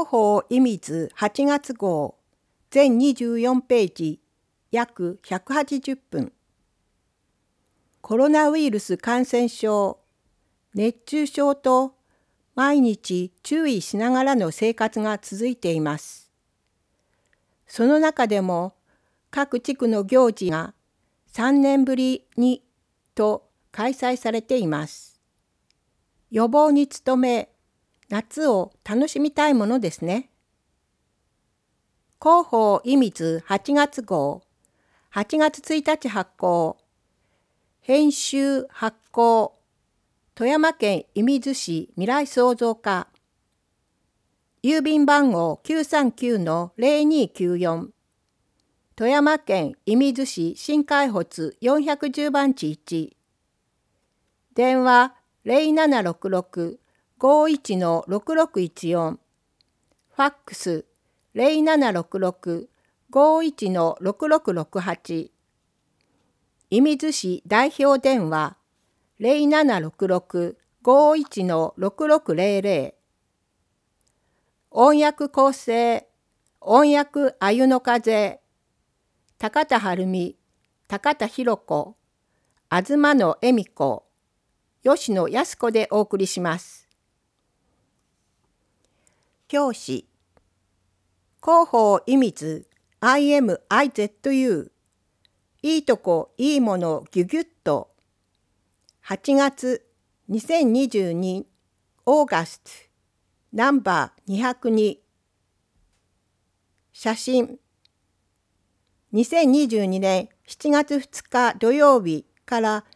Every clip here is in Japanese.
広報医水8月号全24ページ約180分。コロナウイルス感染症、熱中症と毎日注意しながらの生活が続いています。その中でも各地区の行事が3年ぶりにと開催されています。予防に努め、夏を楽しみたいものですね。広報医水8月号、8月1日発行、編集発行、富山県射水市未来創造課、郵便番号 939-0294、富山県射水市新海保410番地1、電話0766-51-6614、ファックス0766-51-6668、射水市代表電話0766-51-6600、音訳構成、音訳あゆの風、高田晴美、高田博子、東野恵美子、吉野康子でお送りします。表紙、広報医水 IMIZU、いいとこいいものギュギュッと、8月2022オーガストナンバー202、写真、2022年7月2日土曜日から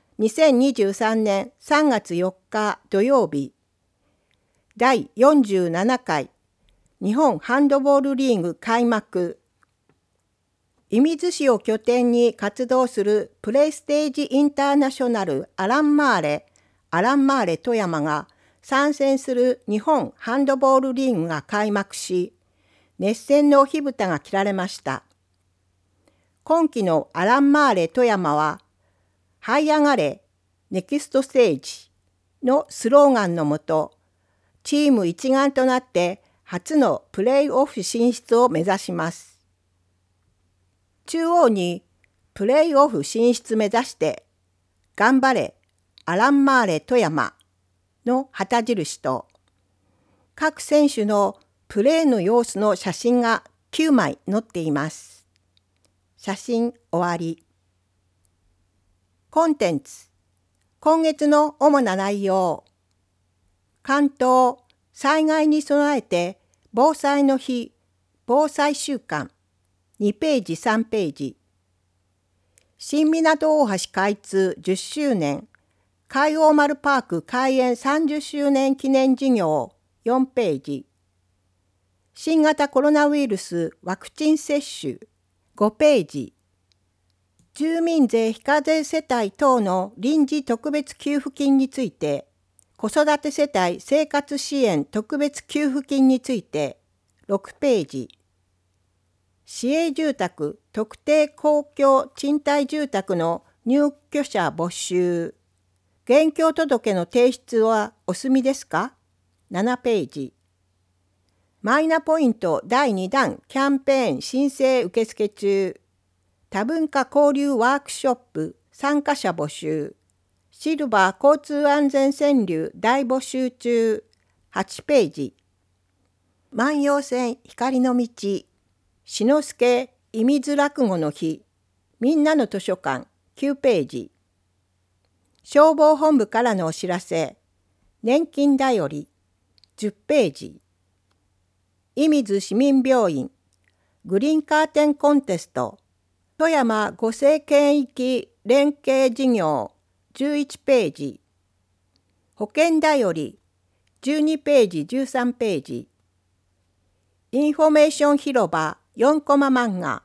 2023年3月4日土曜日、第47回日本ハンドボールリーグ開幕。射水市を拠点に活動するプレイステージインターナショナルアランマーレ富山が参戦する日本ハンドボールリーグが開幕し、熱戦の火蓋が切られました。今季のアランマーレ富山は、這い上がれネクストステージのスローガンのもと、チーム一丸となって初のプレーオフ進出を目指します。中央にプレーオフ進出目指して頑張れアランマーレ富山の旗印と、各選手のプレーの様子の写真が9枚載っています。写真終わり。コンテンツ、今月の主な内容。関東、災害に備えて防災の日、防災週間、2ページ3ページ。新港大橋開通10周年、海王丸パーク開園30周年記念事業4ページ。新型コロナウイルスワクチン接種5ページ。住民税非課税世帯等の臨時特別給付金について、子育て世帯生活支援特別給付金について6ページ。市営住宅特定公共賃貸住宅の入居者募集。現況届の提出はお済みですか ?7 ページ。マイナポイント第2弾キャンペーン申請受付中。多文化交流ワークショップ参加者募集。シルバー交通安全川柳大募集中。8ページ。万葉線光の道。志の輔射水落語の日。みんなの図書館9ページ。消防本部からのお知らせ。年金だより10ページ。射水市民病院グリーンカーテンコンテスト富山五世圏域連携事業11ページ。保険だより12ページ13ページ。インフォメーション広場4コマ漫画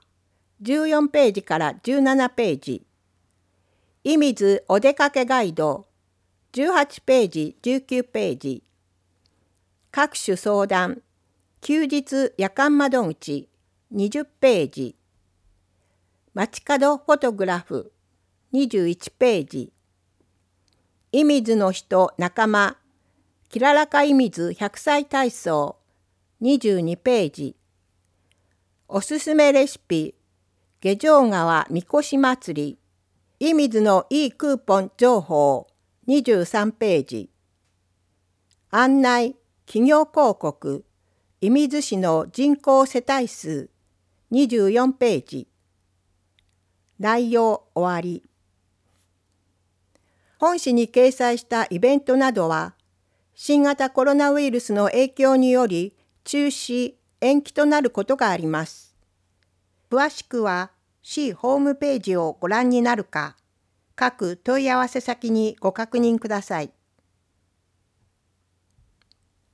14ページから17ページ。射水お出かけガイド18ページ19ページ。各種相談休日夜間窓口20ページ。街角フォトグラフ21ページ。射水の人仲間きららか射水100歳体操 22ページ。おすすめレシピ、下条川みこし祭り、射水のいいクーポン情報、23ページ。案内、企業広告、射水市の人口世帯数、24ページ。内容終わり。本誌に掲載したイベントなどは、新型コロナウイルスの影響により中止・延期となることがあります。詳しくは市ホームページをご覧になるか、各問い合わせ先にご確認ください。